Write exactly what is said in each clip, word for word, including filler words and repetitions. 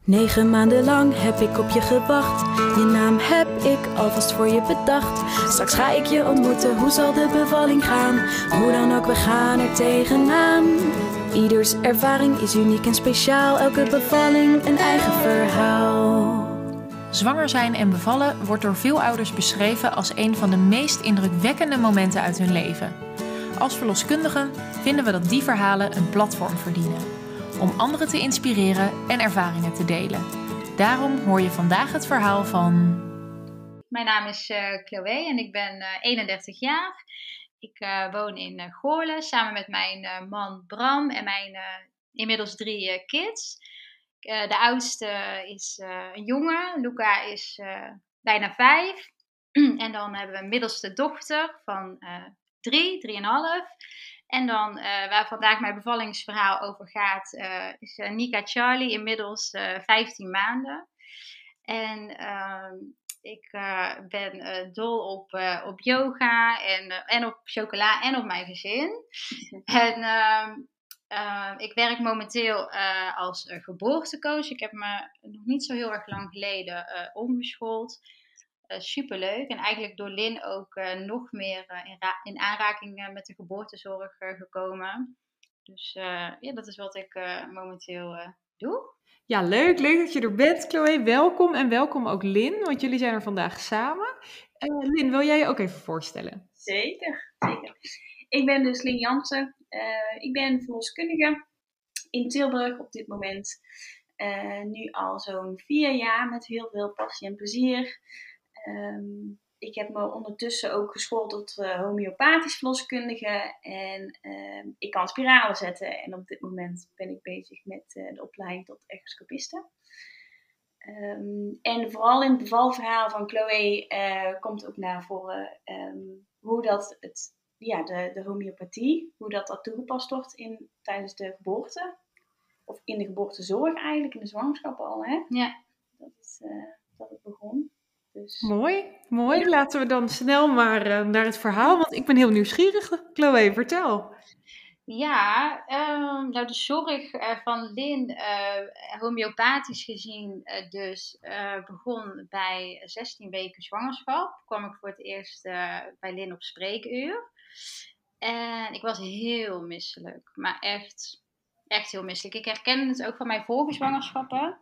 Negen maanden lang heb ik op je gewacht. Je naam heb ik alvast voor je bedacht. Straks ga ik je ontmoeten, hoe zal de bevalling gaan? Hoe dan ook, we gaan er tegenaan. Ieders ervaring is uniek en speciaal. Elke bevalling een eigen verhaal. Zwanger zijn en bevallen wordt door veel ouders beschreven als een van de meest indrukwekkende momenten uit hun leven. Als verloskundigen vinden we dat die verhalen een platform verdienen. Om anderen te inspireren en ervaringen te delen. Daarom hoor je vandaag het verhaal van... Mijn naam is uh, Chloe en ik ben uh, eenendertig jaar. Ik uh, woon in uh, Goorlen samen met mijn uh, man Bram en mijn uh, inmiddels drie uh, kids. Uh, de oudste is uh, een jongen, Luca is uh, bijna vijf. En dan hebben we een middelste dochter van uh, drie, drieënhalf. En dan, uh, waar vandaag mijn bevallingsverhaal over gaat, uh, is uh, Nika Charlie, inmiddels uh, vijftien maanden. En uh, ik uh, ben uh, dol op, uh, op yoga en, uh, en op chocola en op mijn gezin. En uh, uh, ik werk momenteel uh, als uh, geboortecoach. Ik heb me nog niet zo heel erg lang geleden uh, omgeschoold. Uh, superleuk. En eigenlijk door Lin ook uh, nog meer uh, in, ra- in aanraking uh, met de geboortezorg uh, gekomen. Dus uh, ja, dat is wat ik uh, momenteel uh, doe. Ja, leuk. Leuk dat je er bent, Chloe. Welkom en welkom ook Lin, want jullie zijn er vandaag samen. Uh, Lin, wil jij je ook even voorstellen? Zeker, zeker. Ik ben dus Lin Jansen. Uh, ik ben verloskundige in Tilburg op dit moment. Uh, nu al zo'n vier jaar met heel veel passie en plezier. Um, ik heb me ondertussen ook geschoold tot uh, homeopathisch verloskundige en uh, ik kan spiralen zetten en op dit moment ben ik bezig met uh, de opleiding tot echoscopiste. Um, en vooral in het bevalverhaal van Chloe uh, komt ook naar voren um, hoe dat het, ja, de, de homeopathie, hoe dat, dat toegepast wordt in, tijdens de geboorte. Of in de geboortezorg eigenlijk, in de zwangerschap al. Hè? Ja. Dat is uh, dat het begon. Dus... Mooi, mooi. Ja. Laten we dan snel maar uh, naar het verhaal, want ik ben heel nieuwsgierig. Chloe, vertel. Ja, um, nou de zorg uh, van Lin, uh, homeopathisch gezien, uh, dus uh, begon bij zestien weken zwangerschap. Kwam ik voor het eerst uh, bij Lin op spreekuur. En ik was heel misselijk, maar echt, echt heel misselijk. Ik herkende het ook van mijn vorige zwangerschappen.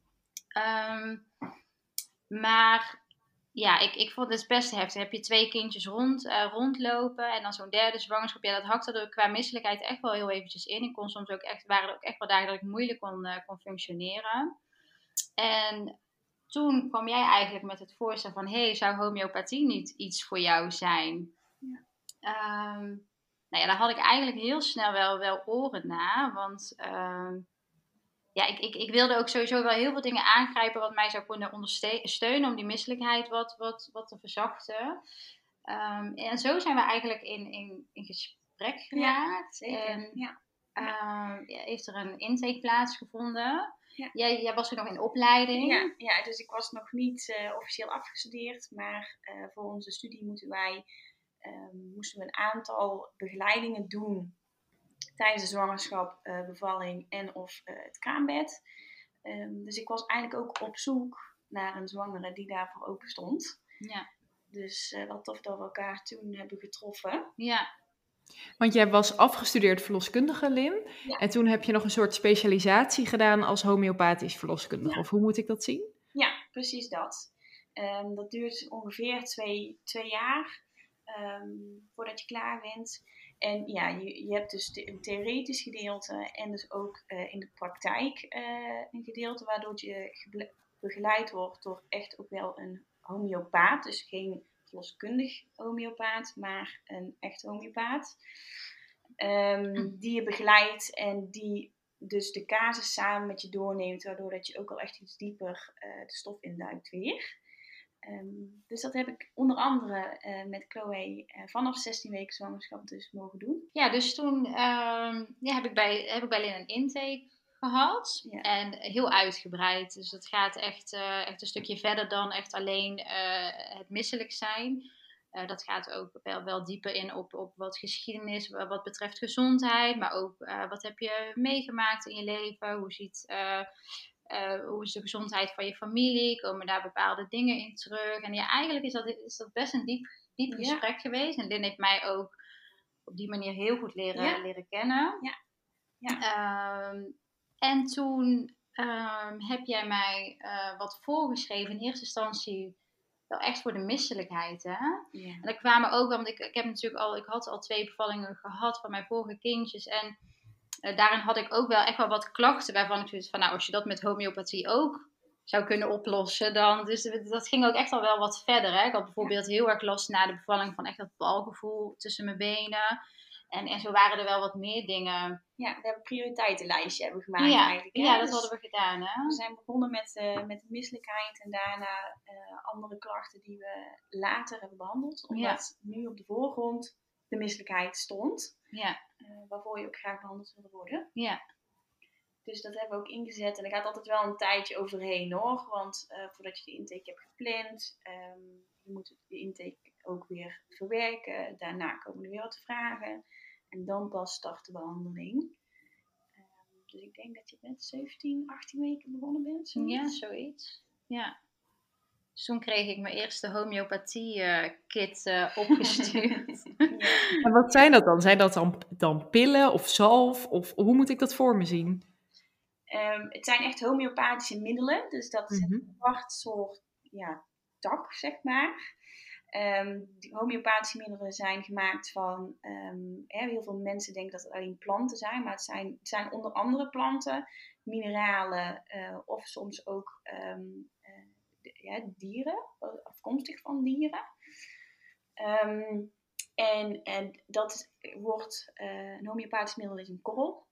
Um, maar... Ja, ik, ik vond het best heftig. Heb je twee kindjes rond, uh, rondlopen en dan zo'n derde zwangerschap. Ja, dat hakte er qua misselijkheid echt wel heel eventjes in. Ik kon soms ook echt, waren er ook echt wel dagen dat ik moeilijk kon, uh, kon functioneren. En toen kwam jij eigenlijk met het voorstel van... Hé, hey, zou homeopathie niet iets voor jou zijn? Ja. Um, nou ja, daar had ik eigenlijk heel snel wel, wel oren naar. Want... Um, Ja, ik, ik, ik wilde ook sowieso wel heel veel dingen aangrijpen wat mij zou kunnen ondersteunen om die misselijkheid wat, wat, wat te verzachten. Um, en zo zijn we eigenlijk in, in, in gesprek geraakt. Ja, zeker. En ja. um, ja, heeft er een intake plaatsgevonden. Ja. Jij, jij was er nog in opleiding. Ja, ja, dus ik was nog niet uh, officieel afgestudeerd, maar uh, voor onze studie moeten wij, um, moesten we een aantal begeleidingen doen. Tijdens de zwangerschap, uh, bevalling en of uh, het kraambed. Um, dus ik was eigenlijk ook op zoek naar een zwangere die daarvoor open stond. Ja. Dus uh, wat tof dat we elkaar toen hebben getroffen. Ja. Want jij was afgestudeerd verloskundige, Lin. Ja. En toen heb je nog een soort specialisatie gedaan als homeopathisch verloskundige. Ja. Of hoe moet ik dat zien? Ja, precies dat. Um, dat duurt ongeveer twee, twee jaar um, voordat je klaar bent. En ja, je, je hebt dus een theoretisch gedeelte en dus ook uh, in de praktijk uh, een gedeelte waardoor je geble- begeleid wordt door echt ook wel een homeopaat. Dus geen verloskundig homeopaat, maar een echt homeopaat. Um, die je begeleidt en die dus de casus samen met je doorneemt, waardoor dat je ook al echt iets dieper uh, de stof induikt weer. Um, dus dat heb ik onder andere uh, met Chloe uh, vanaf zestien weken zwangerschap dus mogen doen. Ja, dus toen um, ja, heb, ik bij, heb ik bij Lin een intake gehad. Ja. En heel uitgebreid. Dus het gaat echt, uh, echt een stukje verder dan echt alleen uh, het misselijk zijn. Uh, dat gaat ook wel, wel dieper in op, op wat geschiedenis, wat betreft gezondheid. Maar ook uh, wat heb je meegemaakt in je leven? Hoe ziet... Uh, uh, hoe is de gezondheid van je familie? Komen daar bepaalde dingen in terug? En ja, eigenlijk is dat, is dat best een diep, diep gesprek ja. geweest. En Lynn heeft mij ook op die manier heel goed leren, ja. leren kennen. Ja. Ja. Um, en toen um, heb jij mij uh, wat voorgeschreven in eerste instantie. Wel echt voor de misselijkheid, hè? Ja. En daar kwamen ook, want ik, ik heb natuurlijk al, ik had al twee bevallingen gehad van mijn vorige kindjes. En uh, daarin had ik ook wel echt wel wat klachten waarvan ik zoiets van, nou, als je dat met homeopathie ook zou kunnen oplossen, dan, dus dat ging ook echt al wel wat verder, hè? Ik had bijvoorbeeld ja. heel erg last na de bevalling van echt dat balgevoel tussen mijn benen. En, en zo waren er wel wat meer dingen. Ja, we hebben een prioriteitenlijstje hebben gemaakt ja, eigenlijk. Hè? Ja, dat dus hadden we gedaan. Hè? We zijn begonnen met, uh, met de misselijkheid en daarna uh, andere klachten die we later hebben behandeld. Omdat ja. nu op de voorgrond de misselijkheid stond. Ja. Uh, waarvoor je ook graag behandeld wilde worden. Ja. Dus dat hebben we ook ingezet. En er gaat altijd wel een tijdje overheen hoor. Want uh, voordat je de intake hebt gepland, um, je moet de intake ook weer verwerken. Daarna komen er weer wat vragen. En dan pas start de behandeling. Um, dus ik denk dat je met zeventien, achttien weken begonnen bent. Zoiets. Ja, zoiets. Ja. Dus toen kreeg ik mijn eerste homeopathie-kit uh, uh, opgestuurd. Ja. En wat zijn dat dan? Zijn dat dan, dan pillen of zalf? Of hoe moet ik dat voor me zien? Um, het zijn echt homeopathische middelen. Dus dat is mm-hmm. een apart soort ja, tak, zeg maar. Um, die homeopathische middelen zijn gemaakt van... Um, hè, heel veel mensen denken dat het alleen planten zijn. Maar het zijn, het zijn onder andere planten, mineralen uh, of soms ook um, uh, de, ja, dieren. Afkomstig van dieren. Um, en, en dat wordt... Uh, een homeopathisch middel is een korrel.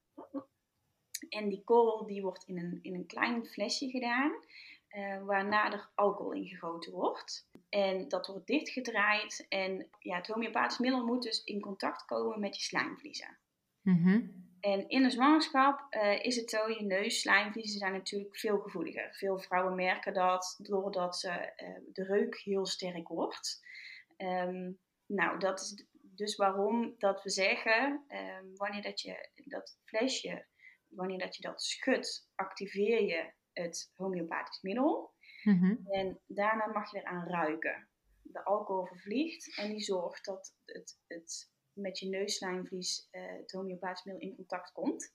En die korrel die wordt in een, in een klein flesje gedaan, uh, waarna er alcohol in gegoten wordt. En dat wordt dichtgedraaid en ja, het homeopathisch middel moet dus in contact komen met je slijmvliezen. Mm-hmm. En in de zwangerschap uh, is het zo, je neusslijmvliezen zijn natuurlijk veel gevoeliger. Veel vrouwen merken dat doordat ze, uh, de reuk heel sterk wordt. Um, nou, dat is dus waarom dat we zeggen, um, wanneer dat je dat flesje... Wanneer dat je dat schudt, activeer je het homeopathisch middel. Mm-hmm. En daarna mag je eraan ruiken. De alcohol vervliegt en die zorgt dat het, het met je neusslijmvlies uh, het homeopathisch middel in contact komt.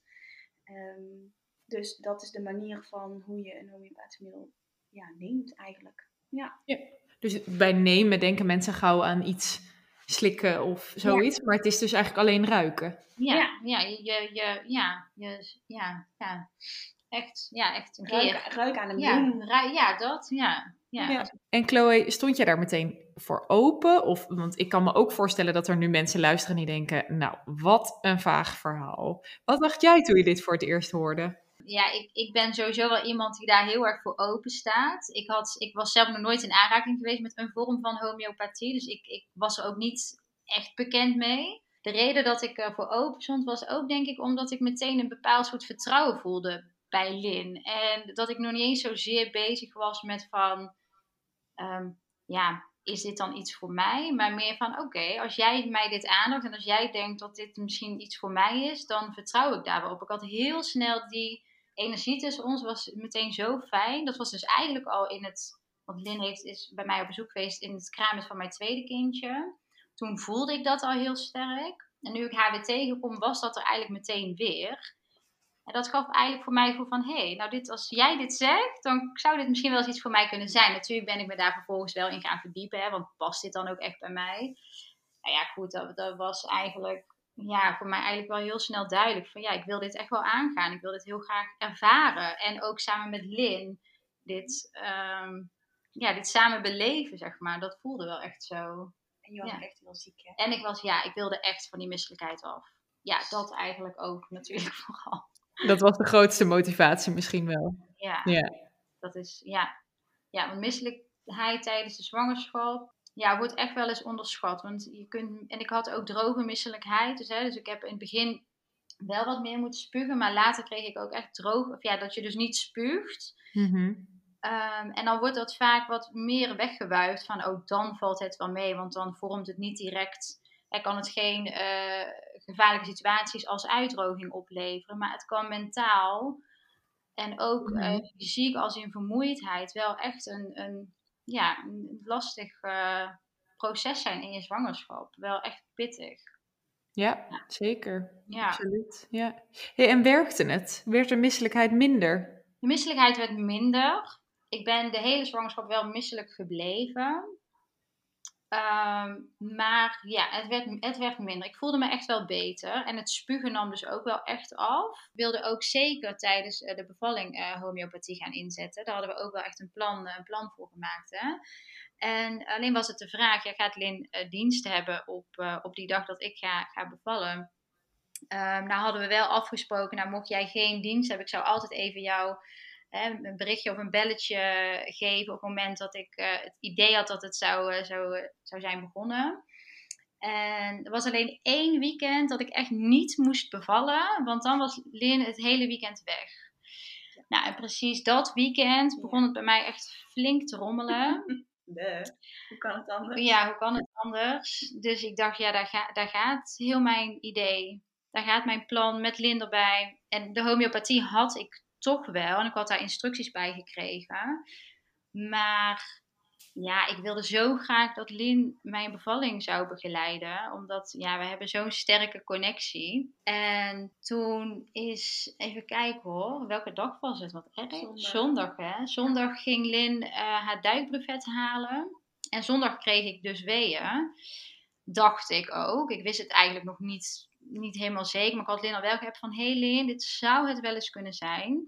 Um, dus dat is de manier van hoe je een homeopathisch middel ja, neemt eigenlijk. Ja. Ja. Dus bij nemen denken mensen gauw aan iets slikken of zoiets, ja. Maar het is dus eigenlijk alleen ruiken. Ja, ja, ja, je, je, ja, je, ja, ja, echt, ja, echt een keer. Ruik, ruik aan een ja, bloem. Ru- ja, dat, ja, ja. ja. En Chloe, stond je daar meteen voor open? Of, want ik kan me ook voorstellen dat er nu mensen luisteren die denken, nou, wat een vaag verhaal. Wat dacht jij toen je dit voor het eerst hoorde? Ja, ik, ik ben sowieso wel iemand die daar heel erg voor open staat. Ik, had, ik was zelf nog nooit in aanraking geweest met een vorm van homeopathie. Dus ik, ik was er ook niet echt bekend mee. De reden dat ik ervoor open stond was ook denk ik omdat ik meteen een bepaald soort vertrouwen voelde bij Lynn. En dat ik nog niet eens zozeer bezig was met van, um, ja, is dit dan iets voor mij? Maar meer van, oké, okay, als jij mij dit aandacht en als jij denkt dat dit misschien iets voor mij is, dan vertrouw ik daar wel op. Ik had heel snel die energie tussen ons was meteen zo fijn. Dat was dus eigenlijk al in het, want Lynn heeft, is bij mij op bezoek geweest in het kraambed van mijn tweede kindje. Toen voelde ik dat al heel sterk. En nu ik haar weer tegenkom, was dat er eigenlijk meteen weer. En dat gaf eigenlijk voor mij het gevoel van, hé, hey, nou dit, als jij dit zegt, dan zou dit misschien wel eens iets voor mij kunnen zijn. Natuurlijk ben ik me daar vervolgens wel in gaan verdiepen, hè, want past dit dan ook echt bij mij? Nou ja, goed, dat, dat was eigenlijk, ja, voor mij eigenlijk wel heel snel duidelijk van, ja, ik wil dit echt wel aangaan. Ik wil dit heel graag ervaren. En ook samen met Lynn, dit, um, ja, dit samen beleven, zeg maar, dat voelde wel echt zo. En je was ja. echt heel ziek, hè? En ik was, ja, ik wilde echt van die misselijkheid af. Ja, dat eigenlijk ook natuurlijk vooral. Dat was de grootste motivatie misschien wel. Ja, ja. dat is, ja. Ja, want misselijkheid tijdens de zwangerschap, ja, wordt echt wel eens onderschat. Want je kunt, en ik had ook droge misselijkheid, dus, hè, dus ik heb in het begin wel wat meer moeten spugen, maar later kreeg ik ook echt droog, of ja, dat je dus niet spuugt. Mm-hmm. Um, en dan wordt dat vaak wat meer weggewuifd van, oh, dan valt het wel mee, want dan vormt het niet direct, er kan het geen uh, gevaarlijke situaties als uitdroging opleveren, maar het kan mentaal En ook Mhm. uh, fysiek als in vermoeidheid wel echt een, een, ja, een lastig uh, proces zijn in je zwangerschap. Wel echt pittig. Ja, Ja. zeker. Ja. Absoluut. Ja. Hey, en werkte het? Werd de misselijkheid minder? De misselijkheid werd minder. Ik ben de hele zwangerschap wel misselijk gebleven. Um, maar ja, het werd, het werd minder. Ik voelde me echt wel beter. En het spugen nam dus ook wel echt af. Ik wilde ook zeker tijdens uh, de bevalling uh, homeopathie gaan inzetten. Daar hadden we ook wel echt een plan, uh, een plan voor gemaakt. Hè? En alleen was het de vraag, ja, gaat Lin uh, dienst hebben op, uh, op die dag dat ik ga, ga bevallen? Um, nou hadden we wel afgesproken, nou mocht jij geen dienst hebben, ik zou altijd even jou hè, een berichtje of een belletje geven op het moment dat ik uh, het idee had dat het zou, uh, zou, uh, zou zijn begonnen. En er was alleen één weekend dat ik echt niet moest bevallen, want dan was Lin het hele weekend weg. Ja. Nou, en precies dat weekend begon het bij mij echt flink te rommelen. De, hoe kan het anders? Ja, hoe kan het anders? Dus ik dacht, ja, daar, ga, daar gaat heel mijn idee. Daar gaat mijn plan met Lin erbij. En de homeopathie had ik toch wel. En ik had daar instructies bij gekregen. Maar ja, ik wilde zo graag dat Lin mijn bevalling zou begeleiden. Omdat, ja, we hebben zo'n sterke connectie. En toen is, even kijken hoor, welke dag was het? Wat erg? Zondag. Zondag, hè? Zondag ging Lin uh, haar duikbrevet halen. En zondag kreeg ik dus weeën. Dacht ik ook. Ik wist het eigenlijk nog niet, niet helemaal zeker. Maar ik had Lin al wel geappt van, hé hey Lin, dit zou het wel eens kunnen zijn.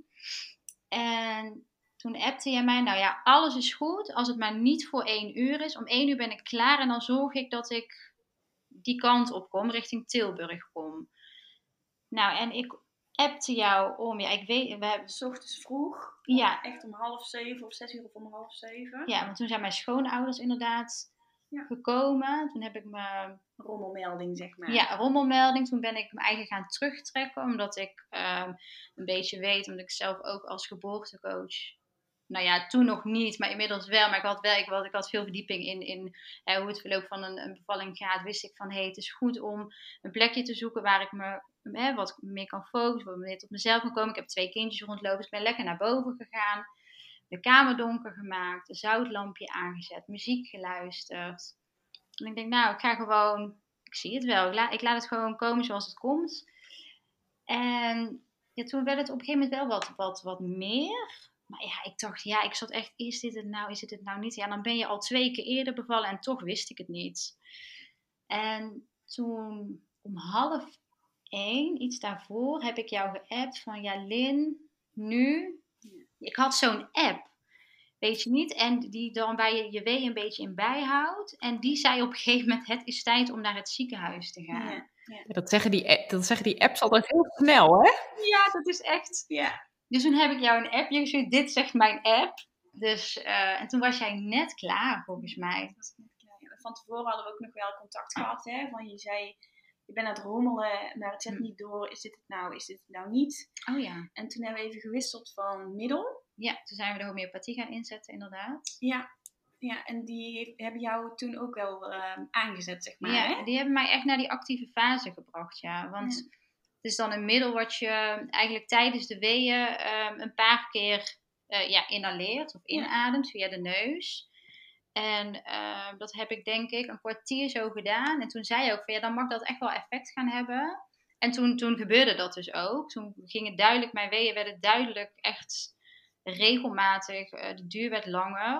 En toen appte jij mij, nou ja, alles is goed. Als het maar niet voor één uur is. Om één uur ben ik klaar en dan zorg ik dat ik die kant op kom, richting Tilburg kom. Nou, en ik appte jou om, ja, ik weet, we hebben... 's ochtends vroeg. Ja. Echt om half zeven of zes uur of om half zeven. Ja, want toen zijn mijn schoonouders inderdaad ja. gekomen. Toen heb ik me... Rommelmelding, zeg maar. Ja, rommelmelding. Toen ben ik me eigen gaan terugtrekken, omdat ik um, een beetje weet, omdat ik zelf ook als geboortecoach... Nou ja, toen nog niet, maar inmiddels wel. Maar ik had, wel, ik, had, ik had veel verdieping in, in eh, hoe het verloop van een, een bevalling gaat. Wist ik van, hé, hey, het is goed om een plekje te zoeken waar ik me eh, wat meer kan focussen. Waar ik meer tot mezelf kan komen. Ik heb twee kindjes rondlopen, dus ik ben lekker naar boven gegaan. De kamer donker gemaakt, een zoutlampje aangezet, muziek geluisterd. En ik denk, nou, ik ga gewoon, ik zie het wel. Ik, la, ik laat het gewoon komen zoals het komt. En ja, toen werd het op een gegeven moment wel wat, wat, wat meer... Maar ja, ik dacht, ja, ik zat echt, is dit het nou, is dit het nou niet? Ja, dan ben je al twee keer eerder bevallen en toch wist ik het niet. En toen om half één, iets daarvoor, heb ik jou geappt van, ja, Lin, nu, ik had zo'n app, weet je niet, en die dan bij je je wee een beetje in bijhoudt. En die zei op een gegeven moment, het is tijd om naar het ziekenhuis te gaan. Ja, ja. Ja, dat, zeggen die, dat zeggen die apps altijd heel snel, hè? Ja, dat is echt, ja. Dus toen heb ik jou een appje gestuurd. Dit zegt mijn app. Dus, uh, en toen was jij net klaar, volgens mij. Van tevoren hadden we ook nog wel contact gehad. Hè? Van je zei, je bent aan het rommelen, maar het zet niet door. Is dit het nou, is dit het nou niet? Oh ja. En toen hebben we even gewisseld van middel. Ja, toen zijn we de homeopathie gaan inzetten, inderdaad. Ja, ja en die heeft, hebben jou toen ook wel uh, aangezet, zeg maar. Ja, hè? die hebben mij echt naar die actieve fase gebracht, ja. Want... Ja. Het is dan een middel wat je eigenlijk tijdens de weeën um, een paar keer uh, ja, inhaleert of inademt via de neus. En uh, dat heb ik denk ik een kwartier zo gedaan. En toen zei je ook van ja, dan mag dat echt wel effect gaan hebben. En toen, toen gebeurde dat dus ook. Toen ging het duidelijk, mijn weeën werden duidelijk echt regelmatig. Uh, de duur werd langer.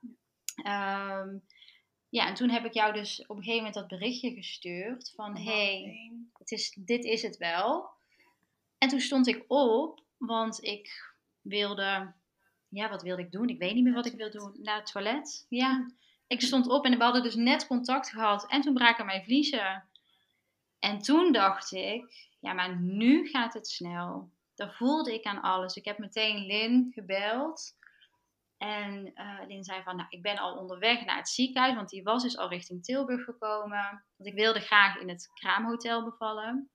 Um, Ja, en toen heb ik jou dus op een gegeven moment dat berichtje gestuurd van hé, hey, het is, dit is het wel. En toen stond ik op, want ik wilde, ja, wat wilde ik doen? Ik weet niet meer wat ik wilde doen. Naar het toilet. Ja, ik stond op en we hadden dus net contact gehad en toen braken mijn vliezen. En toen dacht ik, ja, maar nu gaat het snel. Dat voelde ik aan alles. Ik heb meteen Lin gebeld. En uh, Lin zei van, nou, ik ben al onderweg naar het ziekenhuis, want die was dus al richting Tilburg gekomen. Want ik wilde graag in het kraamhotel bevallen.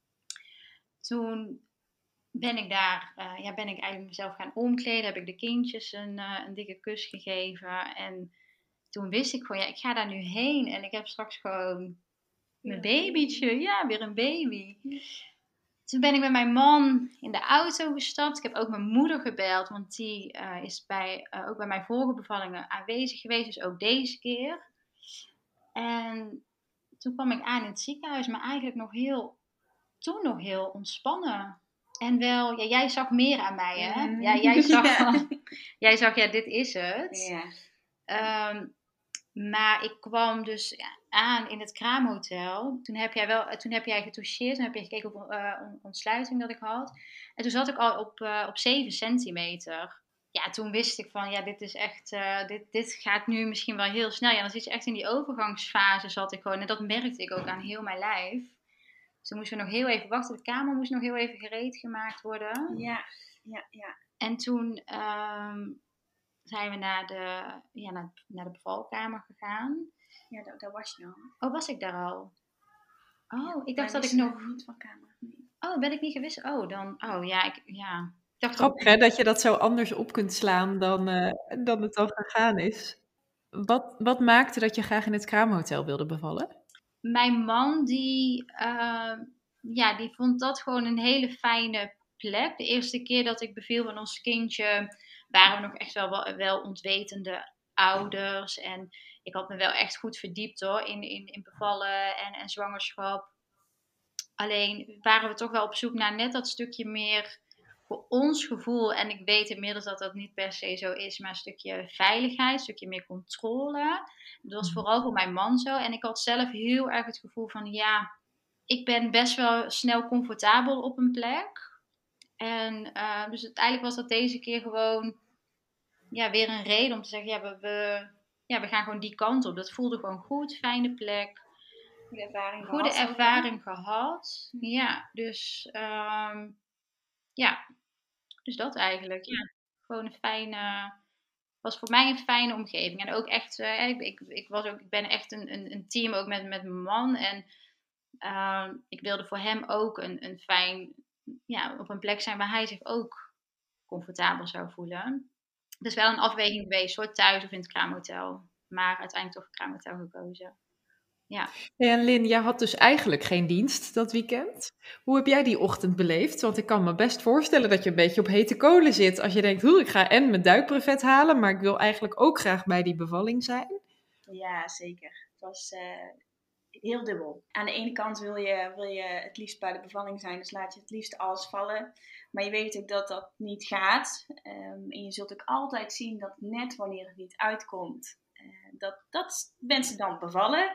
Toen ben ik daar, uh, ja, ben ik eigenlijk mezelf gaan omkleden. Heb ik de kindjes een, uh, een dikke kus gegeven. En toen wist ik gewoon, ja, ik ga daar nu heen. En ik heb straks gewoon mijn babytje. Ja, weer een baby. toen ben ik met mijn man in de auto gestapt. Ik heb ook mijn moeder gebeld, want die uh, is bij, uh, ook bij mijn vorige bevallingen aanwezig geweest. Dus ook deze keer. En toen kwam ik aan in het ziekenhuis, maar eigenlijk nog heel, toen nog heel ontspannen. En wel, ja, jij zag meer aan mij, hè? Mm. Ja, jij zag, Ja. jij zag, ja, dit is het. Ja. Um, maar ik kwam dus ja, aan in het kraamhotel. Toen heb jij, wel, toen heb jij getoucheerd, toen heb je gekeken op uh, ontsluiting dat ik had. En toen zat ik al op, uh, op zeven centimeter. Ja, toen wist ik van, ja, dit is echt, uh, dit, dit gaat nu misschien wel heel snel. Ja, dan zit je echt in die overgangsfase, zat ik gewoon. En dat merkte ik ook aan heel mijn lijf. Dus toen moesten we nog heel even wachten. De kamer moest nog heel even gereed gemaakt worden. Ja, ja, ja. En toen um, zijn we naar de, ja, naar, naar de bevalkamer gegaan. Ja, daar, daar was je al. Oh, was ik daar al? Oh, ik dacht Maar dat ik wist nog... je niet van kamer. Nee. Oh, ben ik niet gewist? Oh, dan... Oh, ja, ik... Ja. Ik dacht Grappig, hè, dat je dat zo anders op kunt slaan dan, uh, dan het dan gegaan is. Wat, wat maakte dat je graag in het kraamhotel wilde bevallen? Mijn man, die, uh, ja, die vond dat gewoon een hele fijne plek. De eerste keer dat ik beviel van ons kindje, waren we nog echt wel, wel ontwetende ouders. En ik had me wel echt goed verdiept hoor, in, in, in bevallen en, en zwangerschap. Alleen waren we toch wel op zoek naar net dat stukje meer voor ons gevoel. En ik weet inmiddels dat dat niet per se zo is, maar een stukje veiligheid, een stukje meer controle. Dat was vooral voor mijn man zo. En ik had zelf heel erg het gevoel van, ja, ik ben best wel snel comfortabel op een plek. En uh, dus uiteindelijk was dat deze keer gewoon, ja, weer een reden om te zeggen, ja we, we, ja, we gaan gewoon die kant op. Dat voelde gewoon goed, fijne plek. Goede ervaring Goede gehad. ervaring gehad. Ja, dus um, ja, dus dat eigenlijk. Ja, gewoon een fijne, was voor mij een fijne omgeving. En ook echt, uh, ik, ik, ik, was ook, ik ben echt een, een, een team ook met, met mijn man. En uh, ik wilde voor hem ook een, een fijn, ja, op een plek zijn waar hij zich ook comfortabel zou voelen. Het is wel een afweging geweest, hoor, thuis of in het kraamhotel. Maar uiteindelijk toch het kraamhotel gekozen. Ja. Hey, en Lin, jij had dus eigenlijk geen dienst dat weekend. Hoe heb jij die ochtend beleefd? Want ik kan me best voorstellen dat je een beetje op hete kolen zit. Als je denkt, hoe, ik ga en mijn duikbrevet halen, maar ik wil eigenlijk ook graag bij die bevalling zijn. Ja, zeker. Het was uh, heel dubbel. Aan de ene kant wil je, wil je het liefst bij de bevalling zijn, dus laat je het liefst alles vallen. Maar je weet ook dat dat niet gaat. Um, en je zult ook altijd zien dat net wanneer het niet uitkomt, Uh, dat, dat mensen dan bevallen.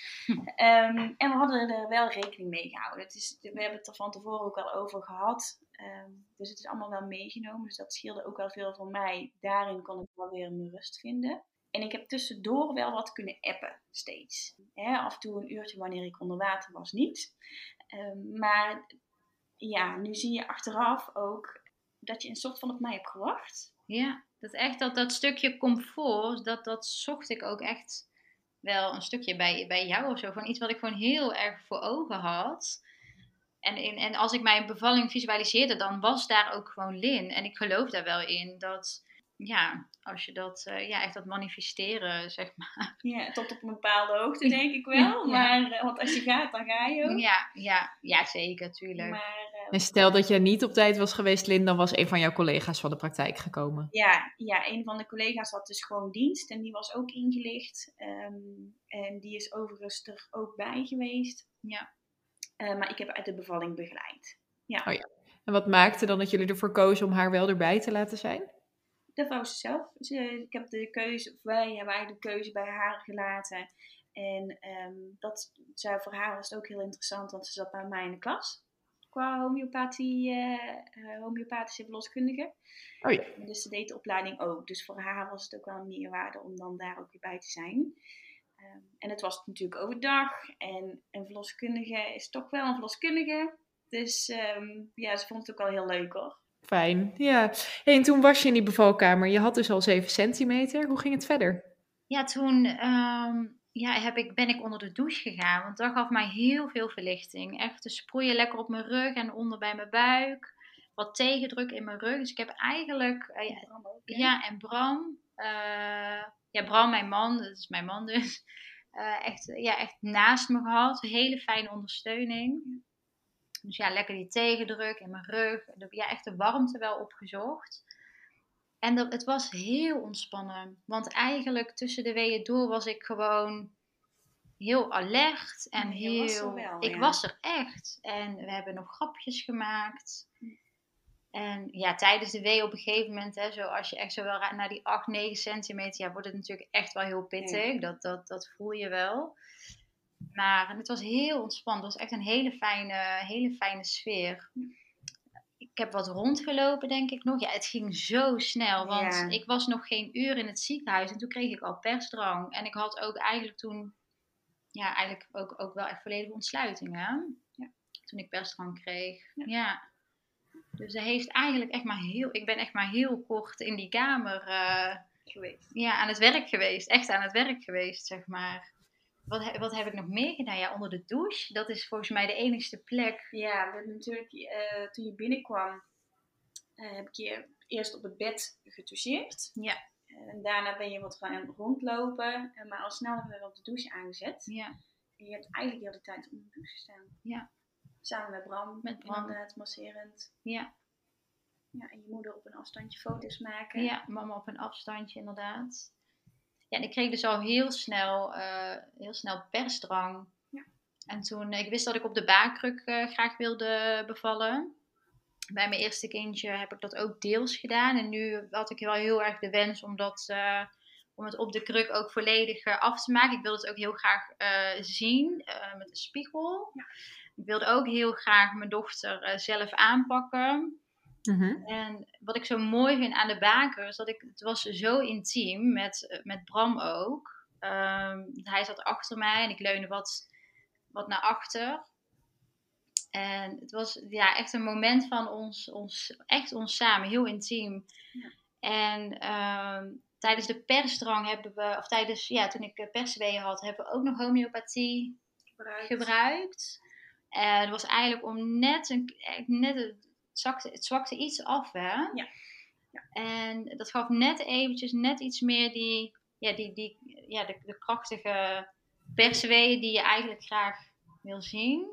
Um, en we hadden er wel rekening mee gehouden. Het is, we hebben het er van tevoren ook al over gehad. Um, dus het is allemaal wel meegenomen. Dus dat scheelde ook wel veel voor mij. Daarin kon ik wel weer mijn rust vinden. En ik heb tussendoor wel wat kunnen appen steeds. He, af en toe een uurtje wanneer ik onder water was niet. Um, maar ja, nu zie je achteraf ook dat je een soort van op mij hebt gewacht. Ja, dat echt dat, dat stukje comfort, dat, dat zocht ik ook echt wel een stukje bij, bij jou of zo. Van iets wat ik gewoon heel erg voor ogen had. En, in, en als ik mijn bevalling visualiseerde, dan was daar ook gewoon Lin. En ik geloof daar wel in dat, ja, als je dat, uh, ja, echt dat manifesteren, zeg maar. Ja, tot op een bepaalde hoogte denk ik wel. Ja. Maar, want als je gaat, dan ga je ook. Ja, ja, ja zeker, tuurlijk. Maar, uh, en stel dat jij niet op tijd was geweest, Lin, dan was een van jouw collega's van de praktijk gekomen. Ja, ja, een van de collega's had dus gewoon dienst en die was ook ingelicht. Um, en die is overigens er ook bij geweest. Ja. Uh, maar ik heb uit de bevalling begeleid. Ja. Oh ja. En wat maakte dan dat jullie ervoor kozen om haar wel erbij te laten zijn? Dat wou ze zelf. Ze, ik heb de keuze, of wij hebben eigenlijk de keuze bij haar gelaten. En um, dat, voor haar was het ook heel interessant, want ze zat bij mij in de klas. Qua homeopathie, uh, uh, homeopathische verloskundige. Oh ja. Dus ze deed de opleiding ook. Dus voor haar was het ook wel een meerwaarde om dan daar ook weer bij te zijn. Um, en het was natuurlijk overdag. En een verloskundige is toch wel een verloskundige. Dus um, ja, ze vond het ook wel heel leuk hoor. Fijn, ja. Hey, en toen was je in die bevalkamer. Je had dus al zeven centimeter. Hoe ging het verder? Ja, toen um, ja, heb ik, ben ik onder de douche gegaan. Want dat gaf mij heel veel verlichting. Echt te sproeien lekker op mijn rug en onder bij mijn buik. Wat tegendruk in mijn rug. Dus ik heb eigenlijk... Uh, ja, Bram ook, ja, en Bram. Uh, ja, Bram, mijn man. Dat is mijn man dus. Uh, echt, ja, echt naast me gehad. Hele fijne ondersteuning. Dus ja, lekker die tegendruk in mijn rug. Ja, echt de warmte wel opgezocht. En dat, het was heel ontspannen. Want eigenlijk tussen de weeën door was ik gewoon heel alert. En Ja, je heel... was er wel, ik ja. was er echt. En we hebben nog grapjes gemaakt. En ja, tijdens de wee op een gegeven moment, hè, zo als je echt zo wel naar die acht, negen centimeter, ja, wordt het natuurlijk echt wel heel pittig. Ja. Dat, dat, dat voel je wel. Maar het was heel ontspannen. Het was echt een hele fijne, hele fijne sfeer. Ik heb wat rondgelopen, denk ik nog. Ja, het ging zo snel. Want Ja. ik was nog geen uur in het ziekenhuis. En toen kreeg ik al persdrang. En ik had ook eigenlijk toen... Ja, eigenlijk ook, ook wel echt volledige ontsluiting, hè? Ja. Toen ik persdrang kreeg. Ja. Ja. Dus hij heeft eigenlijk echt maar heel... Ik ben echt maar heel kort in die kamer... Uh, geweest. Ja, aan het werk geweest. Echt aan het werk geweest, zeg maar. Wat, wat heb ik nog meer gedaan? Ja, onder de douche. Dat is volgens mij de enigste plek. Ja, we hebben natuurlijk, uh, toen je binnenkwam, uh, heb ik je eerst op het bed getoucheerd. Ja. En daarna ben je wat gaan rondlopen. Maar al snel hebben we op de douche aangezet. Ja. En je hebt eigenlijk de hele tijd onder de douche gestaan. Ja. Samen met Bram. Met Bram. Inderdaad, masserend. Ja. Ja, en je moeder op een afstandje foto's maken. Ja, mama op een afstandje inderdaad. Ja, en ik kreeg dus al heel snel, uh, heel snel persdrang. Ja. En toen, ik wist dat ik op de baarkruk uh, graag wilde bevallen. Bij mijn eerste kindje heb ik dat ook deels gedaan. En nu had ik wel heel erg de wens om, dat, uh, om het op de kruk ook volledig uh, af te maken. Ik wilde het ook heel graag uh, zien uh, met een spiegel. Ja. Ik wilde ook heel graag mijn dochter uh, zelf aanpakken. Mm-hmm. En wat ik zo mooi vind aan de baker is dat ik, het was zo intiem, met, met Bram ook. Um, hij zat achter mij en ik leunde wat, wat naar achter. En het was ja, echt een moment van ons, ons, echt ons samen, heel intiem. Ja. En um, tijdens de persdrang hebben we, of tijdens, ja, toen ik persweeën had, hebben we ook nog homeopathie gebruikt. gebruikt. En het was eigenlijk om net, een, net het, zakte, het zwakte iets af, hè? Ja. Ja. En dat gaf net eventjes, net iets meer die, ja, die, die, ja, de, de krachtige persweeën die je eigenlijk graag wil zien.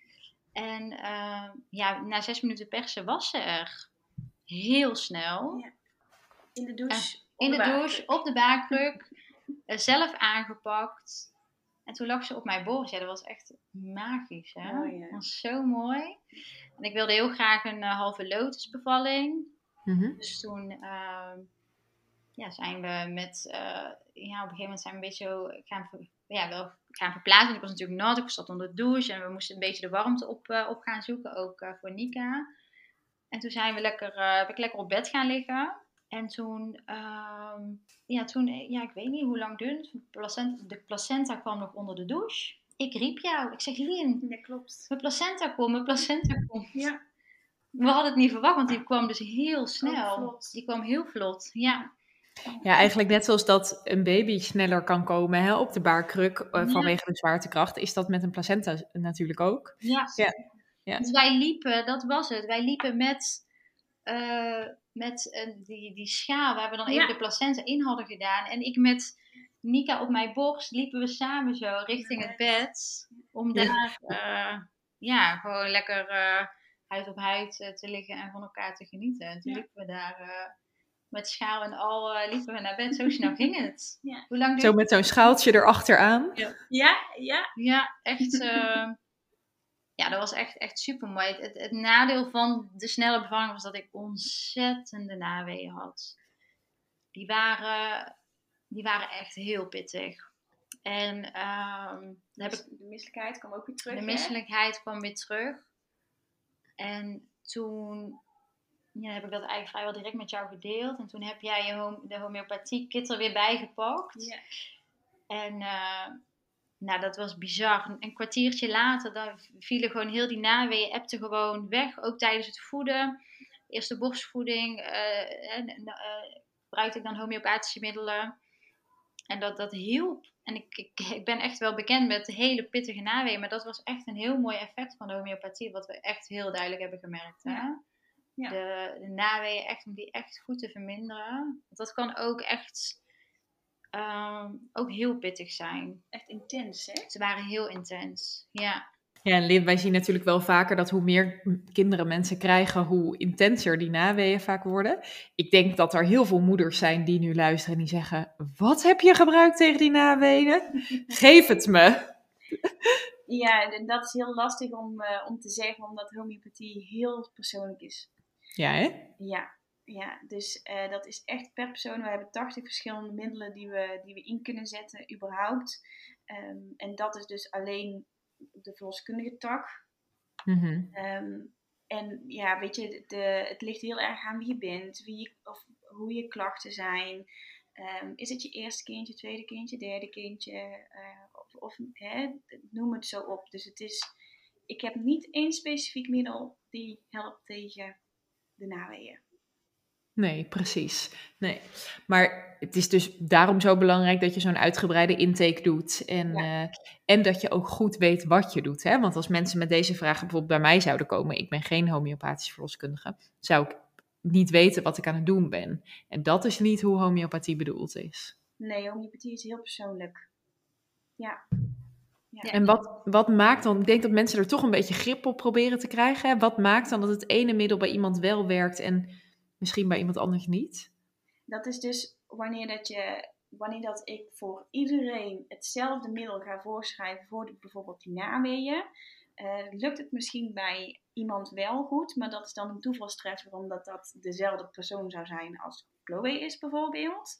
En uh, ja, na zes minuten persen was ze er. Heel snel. Ja. In de douche. Uh, in de, de douche, op de baarkruk. uh, zelf aangepakt. En toen lag ze op mijn borst. Ja, dat was echt magisch. Hè? Mooi, hè? Dat was zo mooi. En ik wilde heel graag een uh, halve lotusbevalling. Mm-hmm. Dus toen uh, ja, zijn we met... Uh, ja, op een gegeven moment zijn we een beetje zo gaan... Ja, wel gaan verplaatsen. Ik was natuurlijk nat, ik zat onder de douche en we moesten een beetje de warmte op, uh, op gaan zoeken, ook uh, voor Nika. En toen zijn we lekker, uh, heb ik lekker op bed gaan liggen. En toen, um, ja, toen, ja, ik weet niet hoe lang duurde het. Placenta, de placenta kwam nog onder de douche. Ik riep jou, ik zeg Lien, ja, klopt. Mijn placenta komt, mijn placenta komt. Ja. We hadden het niet verwacht, want die kwam dus heel snel. Oh, vlot. Die kwam heel vlot, ja. Ja, eigenlijk net zoals dat een baby sneller kan komen hè, op de baarkruk uh, Ja. vanwege de zwaartekracht, is dat met een placenta natuurlijk ook. Ja. Ja. Ja. Dus wij liepen, dat was het. Wij liepen met, uh, met uh, die, die schaal waar we dan even Ja. de placenta in hadden gedaan. En ik met Nika op mijn borst liepen we samen zo richting het bed. Om daar uh, ja, gewoon lekker uh, huid op huid uh, te liggen en van elkaar te genieten. En toen Ja. liepen we daar... Uh, met schaal en al uh, liepen we naar bed. Zo snel ging het. Ja. Hoe lang Zo met zo'n schaaltje erachteraan. Ja, Ja, ja. ja echt. Uh, ja, dat was echt, echt super mooi. Het, het, het nadeel van de snelle bevalling was dat ik ontzettende naweeën had. Die waren, die waren echt heel pittig. En um, dan heb ik, de misselijkheid kwam ook weer terug. de hè? misselijkheid kwam weer terug. En toen... Ja, heb ik dat eigenlijk vrijwel direct met jou gedeeld. En toen heb jij je home, de homeopathie kit er weer bijgepakt. Ja. En uh, nou, dat was bizar. Een kwartiertje later, dan vielen gewoon heel die naweeën, appte gewoon weg. Ook tijdens het voeden. Eerste borstvoeding. Uh, en, uh, gebruikte ik dan homeopathische middelen. En dat, dat hielp. En ik, ik, ik ben echt wel bekend met hele pittige naweeën. Maar dat was echt een heel mooi effect van de homeopathie. Wat we echt heel duidelijk hebben gemerkt. Hè? Ja. Ja. De, de naweeën, echt om die echt goed te verminderen. Want dat kan ook echt um, ook heel pittig zijn. Echt intens, hè? Ze waren heel intens, ja. Ja, en Lin, wij zien natuurlijk wel vaker dat hoe meer kinderen mensen krijgen, hoe intenser die naweeën vaak worden. Ik denk dat er heel veel moeders zijn die nu luisteren en die zeggen, wat heb je gebruikt tegen die naweeën? Geef het me. Ja, en dat is heel lastig om, uh, om te zeggen, omdat homeopathie heel persoonlijk is. Ja, hè? Ja, ja dus uh, dat is echt per persoon. We hebben tachtig verschillende middelen die we, die we in kunnen zetten, überhaupt. Um, en dat is dus alleen de verloskundige tak. Mm-hmm. Um, en ja, weet je, de, het ligt heel erg aan wie je bent, wie je, of hoe je klachten zijn. Um, is het je eerste kindje, tweede kindje, derde kindje? Uh, of of hè, noem het zo op. Dus het is, ik heb niet één specifiek middel die helpt tegen de naweeën. Nee, precies. Nee. Maar het is dus daarom zo belangrijk dat je zo'n uitgebreide intake doet. En, ja. uh, en dat je ook goed weet wat je doet. Hè? Want als mensen met deze vragen bijvoorbeeld bij mij zouden komen, ik ben geen homeopathische verloskundige, zou ik niet weten wat ik aan het doen ben. En dat is niet hoe homeopathie bedoeld is. Nee, homeopathie is heel persoonlijk. Ja. Ja. En wat, wat maakt dan, ik denk dat mensen er toch een beetje grip op proberen te krijgen. Hè? Wat maakt dan dat het ene middel bij iemand wel werkt en misschien bij iemand anders niet? Dat is dus wanneer, dat je, wanneer dat ik voor iedereen hetzelfde middel ga voorschrijven voor de, bijvoorbeeld die naweeën. Uh, lukt het misschien bij iemand wel goed, maar dat is dan een toevalstreffer omdat dat dezelfde persoon zou zijn als Chloe is bijvoorbeeld.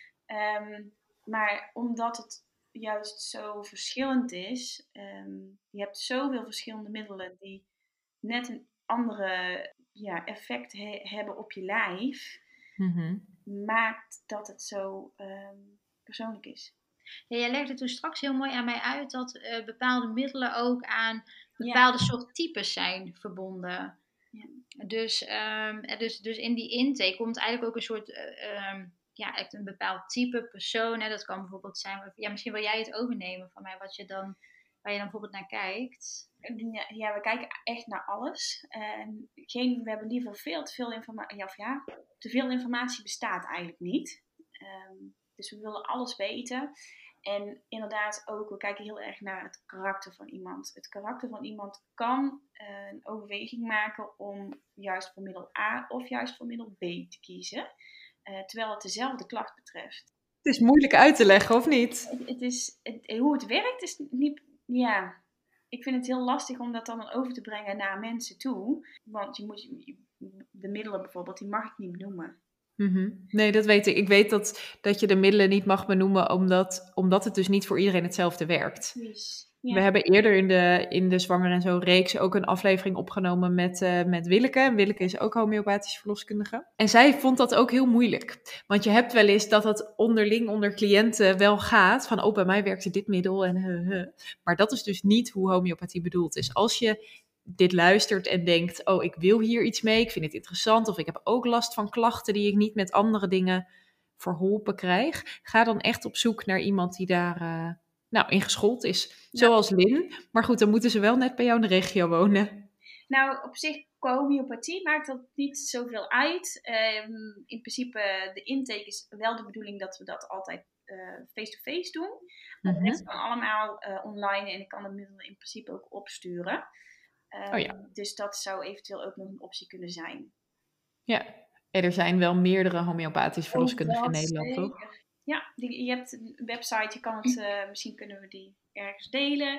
Um, maar omdat het juist zo verschillend is, um, je hebt zoveel verschillende middelen die net een andere ja, effect he- hebben op je lijf, mm-hmm. maakt dat het zo um, persoonlijk is. Ja, jij legde toen straks heel mooi aan mij uit dat uh, bepaalde middelen ook aan bepaalde ja. soort types zijn verbonden. Ja. Dus, um, dus, dus in die intake komt eigenlijk ook een soort, uh, um, ja, echt een bepaald type persoon. Hè. Dat kan bijvoorbeeld zijn, ja, misschien wil jij het overnemen van mij, wat je dan, waar je dan bijvoorbeeld naar kijkt. Ja, ja, we kijken echt naar alles. Uh, geen, we hebben liever veel te veel informatie. Ja, of ja, te veel informatie bestaat eigenlijk niet. Um, dus we willen alles weten. En inderdaad ook, we kijken heel erg naar het karakter van iemand. Het karakter van iemand kan uh, een overweging maken om juist voor middel A of juist voor middel B te kiezen. Uh, terwijl het dezelfde klacht betreft. Het is moeilijk uit te leggen, of niet? Het, het is, het, hoe het werkt is niet, ja... Ik vind het heel lastig om dat dan over te brengen naar mensen toe. Want je moet, de middelen bijvoorbeeld, die mag ik niet benoemen. Mm-hmm. Nee, dat weet ik. Ik weet dat, dat je de middelen niet mag benoemen, omdat, omdat het dus niet voor iedereen hetzelfde werkt. Yes. Ja. We hebben eerder in de, in de Zwanger en Zo reeks ook een aflevering opgenomen met, uh, met Willeke. Willeke is ook homeopathische verloskundige. En zij vond dat ook heel moeilijk. Want je hebt wel eens dat het onderling onder cliënten wel gaat. Van, oh, bij mij werkte dit middel en uh, uh. Maar dat is dus niet hoe homeopathie bedoeld is. Als je dit luistert en denkt, oh, ik wil hier iets mee, ik vind het interessant, of ik heb ook last van klachten die ik niet met andere dingen verholpen krijg, ga dan echt op zoek naar iemand die daar uh, nou, in geschoold is. Ja. Zoals Lin. Maar goed, dan moeten ze wel net bij jou in de regio wonen. Nou, op zich, qua homeopathie maakt dat niet zoveel uit. Um, in principe, de intake is wel de bedoeling dat we dat altijd uh, face-to-face doen. Maar mm-hmm. Het kan allemaal uh, online en ik kan de middelen in principe ook opsturen. Um, oh ja. Dus dat zou eventueel ook nog een optie kunnen zijn. Ja, en er zijn wel meerdere homeopathische verloskundigen in Nederland, zeker. Toch? Ja, die, je hebt een website, je kan het, uh, misschien kunnen we die ergens delen.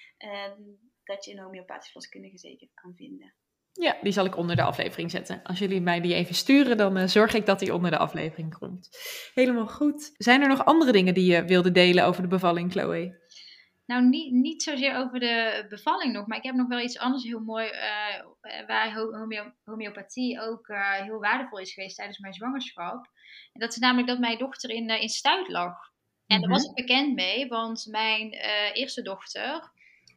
Um, dat je een homeopathische verloskundige zeker kan vinden. Ja, die zal ik onder de aflevering zetten. Als jullie mij die even sturen, dan uh, zorg ik dat die onder de aflevering komt. Helemaal goed. Zijn er nog andere dingen die je wilde delen over de bevalling, Chloe? Nou, niet, niet zozeer over de bevalling nog, maar ik heb nog wel iets anders heel mooi, uh, waar homeo- homeopathie ook uh, heel waardevol is geweest tijdens mijn zwangerschap. En dat is namelijk dat mijn dochter in, uh, in stuit lag. En mm-hmm. daar was ik bekend mee, want mijn uh, eerste dochter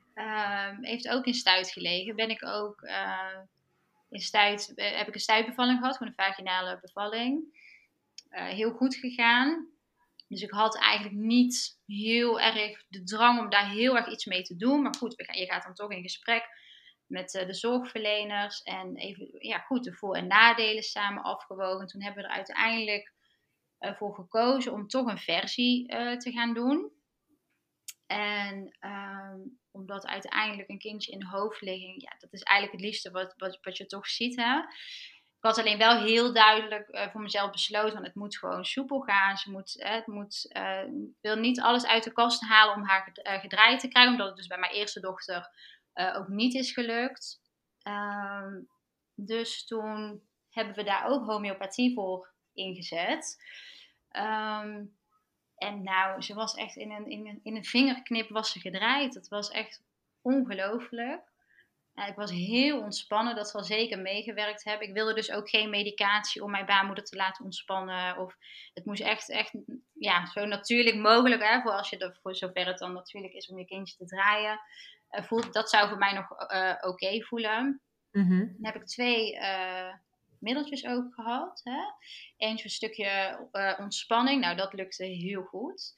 uh, heeft ook in stuit gelegen. Ben ik ook uh, in stuit, uh, heb ik een stuitbevalling gehad, gewoon een vaginale bevalling. Uh, heel goed gegaan. Dus ik had eigenlijk niet heel erg de drang om daar heel erg iets mee te doen. Maar goed, je gaat dan toch in gesprek met de zorgverleners. En even, ja goed, de voor- en nadelen samen afgewogen. Toen hebben we er uiteindelijk uh, voor gekozen om toch een versie uh, te gaan doen. En um, omdat uiteindelijk een kindje in de hoofdligging, ja, dat is eigenlijk het liefste wat, wat, wat je toch ziet. Hè? Ik had alleen wel heel duidelijk uh, voor mezelf besloten, want het moet gewoon soepel gaan. Ze moet, uh, het moet, uh, wil niet alles uit de kast halen om haar uh, gedraaid te krijgen, omdat het dus bij mijn eerste dochter uh, ook niet is gelukt. Um, dus toen hebben we daar ook homeopathie voor ingezet. Um, En nou, ze was echt in een, in een, in een vingerknip was ze gedraaid. Het was echt ongelooflijk. Uh, ik was heel ontspannen, dat zal zeker meegewerkt hebben. Ik wilde dus ook geen medicatie om mijn baarmoeder te laten ontspannen. Of het moest echt, echt ja, zo natuurlijk mogelijk, hè, voor, als je er, voor zover het dan natuurlijk is om je kindje te draaien. Uh, voelt, dat zou voor mij nog uh, oké okay voelen. Mm-hmm. Dan heb ik twee... Uh, middeltjes ook gehad. Hè? Eentje een stukje uh, ontspanning. Nou, dat lukte heel goed.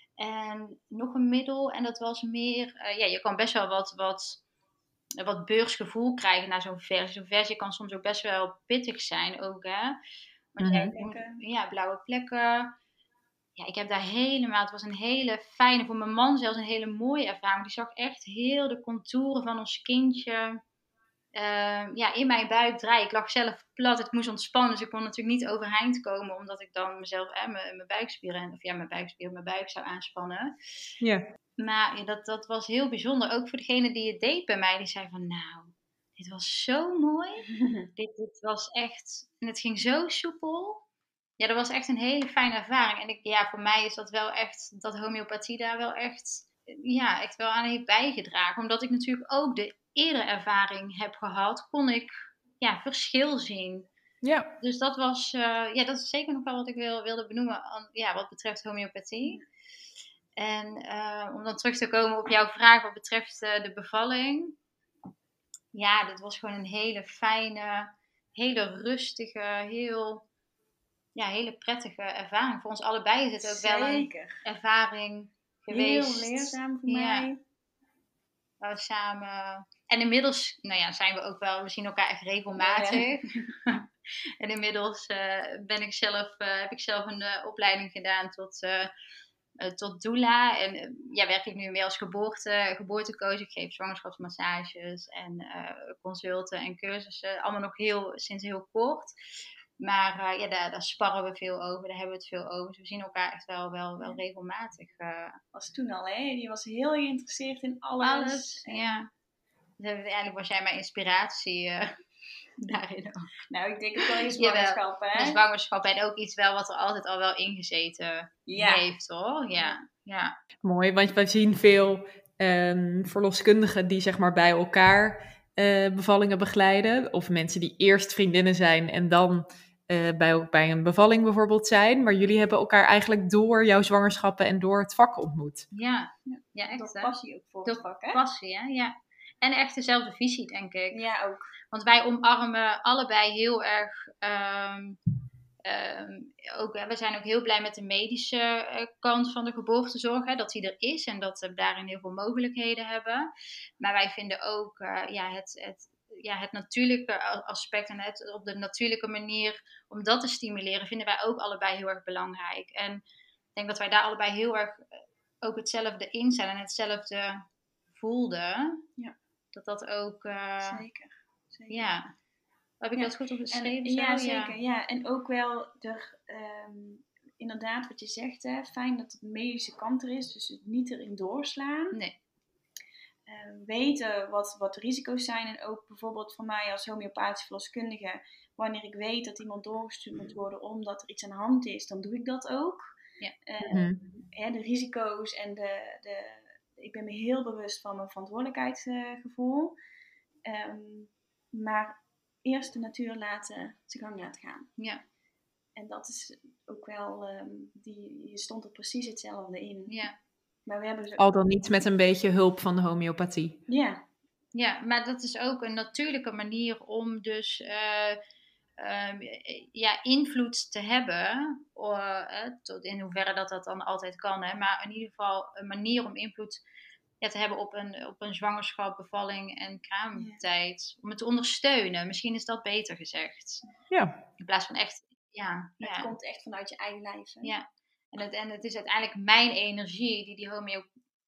En nog een middel. En dat was meer... Uh, ja, je kan best wel wat, wat, wat beursgevoel krijgen na zo'n versie. Zo'n versie kan soms ook best wel pittig zijn. Ook, hè? Maar mm-hmm. Ja, blauwe plekken. Ja, ik heb daar helemaal... Het was een hele fijne... Voor mijn man zelfs een hele mooie ervaring. Die zag echt heel de contouren van ons kindje... Uh, ja, in mijn buik draaien. Ik lag zelf plat, het moest ontspannen, dus ik kon natuurlijk niet overeind komen, omdat ik dan mezelf, eh, mijn, mijn buikspieren, of ja, mijn buikspieren, mijn buik zou aanspannen. Ja. Maar ja, dat, dat was heel bijzonder, ook voor degene die het deed bij mij, die zei van, nou, dit was zo mooi, dit, dit was echt, en het ging zo soepel. Ja, dat was echt een hele fijne ervaring. En ik, ja, voor mij is dat wel echt, dat homeopathie daar wel echt, ja, echt wel aan heeft bijgedragen, omdat ik natuurlijk ook de eerdere ervaring heb gehad, kon ik ja, verschil zien. Ja. Dus dat was, uh, ja, dat is zeker nog wel wat ik wil, wilde benoemen aan, ja, wat betreft homeopathie. En uh, om dan terug te komen op jouw vraag wat betreft uh, de bevalling. Ja, dat was gewoon een hele fijne, hele rustige, heel, ja, hele prettige ervaring. Voor ons allebei is het ook zeker wel een ervaring geweest. Heel leerzaam voor ja. mij. Waar we samen... En inmiddels, nou ja, zijn we ook wel, we zien elkaar echt regelmatig. Ja. En inmiddels uh, ben ik zelf, uh, heb ik zelf een uh, opleiding gedaan tot, uh, uh, tot doula. En uh, ja, werk ik nu meer als geboorte, geboortecoach. Ik geef zwangerschapsmassages en uh, consulten en cursussen. Allemaal nog heel, sinds heel kort. Maar uh, ja, daar, daar sparren we veel over, daar hebben we het veel over. Dus we zien elkaar echt wel, wel, wel regelmatig. Uh, was toen al, hè? Die was heel geïnteresseerd in alles. Alles, en... ja. Dus eigenlijk was jij mijn inspiratie uh, daarin ook. Nou, ik denk ook wel je zwangerschap, hè? De zwangerschap en ook iets wel wat er altijd al wel ingezeten ja. heeft, hoor. Ja, ja. Mooi, want we zien veel um, verloskundigen die zeg maar bij elkaar uh, bevallingen begeleiden. Of mensen die eerst vriendinnen zijn en dan uh, bij, bij een bevalling bijvoorbeeld zijn. Maar jullie hebben elkaar eigenlijk door jouw zwangerschappen en door het vak ontmoet. Ja, ja echt. Door passie ook voor door het vak, hè? Passie, hè? Ja. En echt dezelfde visie, denk ik. Ja, ook. Want wij omarmen allebei heel erg... Um, um, ook, we zijn ook heel blij met de medische uh, kant van de geboortezorg. Hè, dat die er is en dat we daarin heel veel mogelijkheden hebben. Maar wij vinden ook uh, ja, het, het, ja, het natuurlijke aspect en het op de natuurlijke manier... om dat te stimuleren, vinden wij ook allebei heel erg belangrijk. En ik denk dat wij daar allebei heel erg ook hetzelfde in zijn en hetzelfde voelden. Ja. Dat dat ook... Uh, zeker, zeker. Ja. Heb ik ja. dat goed opgeschreven? En, ja, zeker. Ja. ja. En ook wel er, um, inderdaad wat je zegt, hè, fijn dat de medische kant er is. Dus het niet erin doorslaan. Nee. Uh, weten wat, wat de risico's zijn. En ook bijvoorbeeld voor mij als homeopathische verloskundige. Wanneer ik weet dat iemand doorgestuurd moet worden omdat er iets aan de hand is. Dan doe ik dat ook. Ja. Uh, mm-hmm. hè, de risico's en de... de ik ben me heel bewust van mijn verantwoordelijkheidsgevoel. Uh, um, maar eerst de natuur laten, zijn gang laten gaan. Ja. En dat is ook wel, um, die, je stond er precies hetzelfde in. Ja. Maar we hebben zo... Al dan niet met een beetje hulp van de homeopathie. Ja. Ja, maar dat is ook een natuurlijke manier om dus... Uh, Um, ja, invloed te hebben, uh, eh, tot in hoeverre dat dat dan altijd kan, hè, maar in ieder geval een manier om invloed ja, te hebben op een, op een zwangerschap, bevalling en kraamtijd, ja. Om het te ondersteunen, misschien is dat beter gezegd. Ja. In plaats van echt, ja. Het ja. komt echt vanuit je eigen lijf. Hè? Ja, en het, en het is uiteindelijk mijn energie die die homeopathie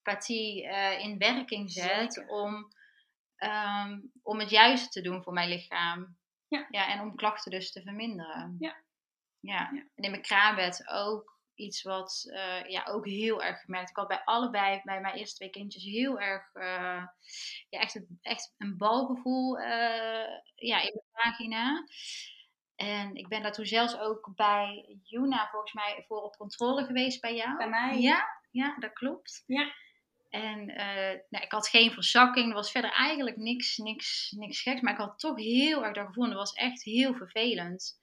homeopathie uh, in werking zet Zeker. om, um, om het juiste te doen voor mijn lichaam. Ja. Ja, en om klachten dus te verminderen. Ja. Ja. Ja. En in mijn kraambed ook iets wat uh, ja, ook heel erg gemerkt. Ik had bij allebei, bij mijn eerste twee kindjes, heel erg uh, ja, echt, een, echt een balgevoel uh, ja, in mijn vagina. En ik ben daar toen zelfs ook bij Juna volgens mij voor op controle geweest bij jou. Bij mij? Ja, ja, dat klopt. Ja. En uh, nou, ik had geen verzakking. Er was verder eigenlijk niks, niks, niks geks. Maar ik had toch heel erg dat gevoel. Dat was echt heel vervelend.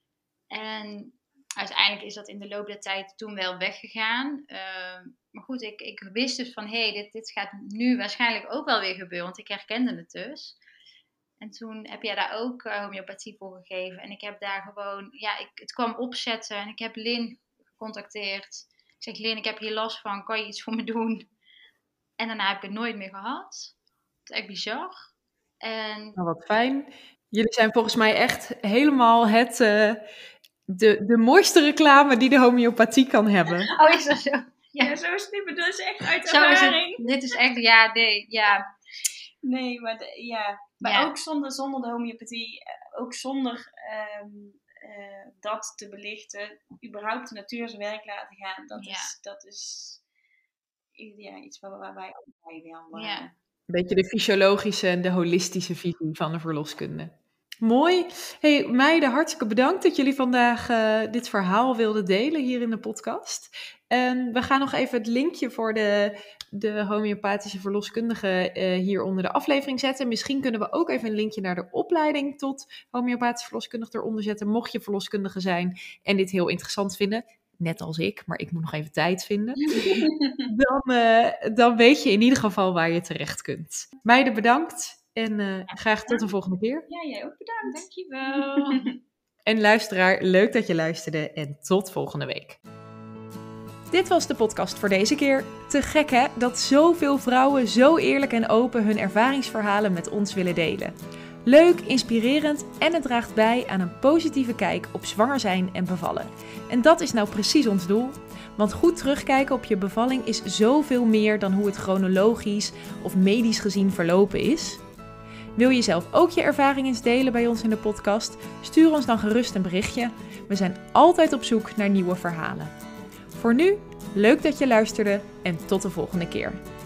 En uiteindelijk is dat in de loop der tijd toen wel weggegaan. Uh, maar goed, ik, ik wist dus van... Hé, hey, dit, dit gaat nu waarschijnlijk ook wel weer gebeuren. Want ik herkende het dus. En toen heb jij daar ook uh, homeopathie voor gegeven. En ik heb daar gewoon... Ja, ik, het kwam opzetten. En ik heb Lin gecontacteerd. Ik zeg, Lin, ik heb hier last van. Kan je iets voor me doen? En daarna heb ik het nooit meer gehad. Dat is echt bizar. En... Nou, wat fijn. Jullie zijn volgens mij echt helemaal het, uh, de, de mooiste reclame die de homeopathie kan hebben. Oh, is dat zo? Ja, ja zo is het niet, maar dat is echt uit zo ervaring. Is het, dit is echt, ja, nee, ja. Nee, maar, de, ja. maar ja. ook zonder, zonder de homeopathie, ook zonder um, uh, dat te belichten, überhaupt de natuur zijn werk laten gaan, dat ja. is... Dat is ja, iets waar, waar wij allebei weer aan waren. Ja. Een beetje de fysiologische en de holistische visie van de verloskunde. Mooi. Hey meiden, hartstikke bedankt dat jullie vandaag uh, dit verhaal wilden delen hier in de podcast. En we gaan nog even het linkje voor de, de homeopathische verloskundige uh, hier onder de aflevering zetten. Misschien kunnen we ook even een linkje naar de opleiding tot homeopathische verloskundige eronder zetten. Mocht je verloskundige zijn en dit heel interessant vinden... Net als ik, maar ik moet nog even tijd vinden. Dan, uh, dan weet je in ieder geval waar je terecht kunt. Meiden, bedankt. En uh, graag tot de volgende keer. Ja, jij ook bedankt. Dankjewel. En luisteraar, leuk dat je luisterde. En tot volgende week. Dit was de podcast voor deze keer. Te gek hè, dat zoveel vrouwen zo eerlijk en open hun ervaringsverhalen met ons willen delen. Leuk, inspirerend en het draagt bij aan een positieve kijk op zwanger zijn en bevallen. En dat is nou precies ons doel. Want goed terugkijken op je bevalling is zoveel meer dan hoe het chronologisch of medisch gezien verlopen is. Wil je zelf ook je ervaring eens delen bij ons in de podcast? Stuur ons dan gerust een berichtje. We zijn altijd op zoek naar nieuwe verhalen. Voor nu, leuk dat je luisterde en tot de volgende keer.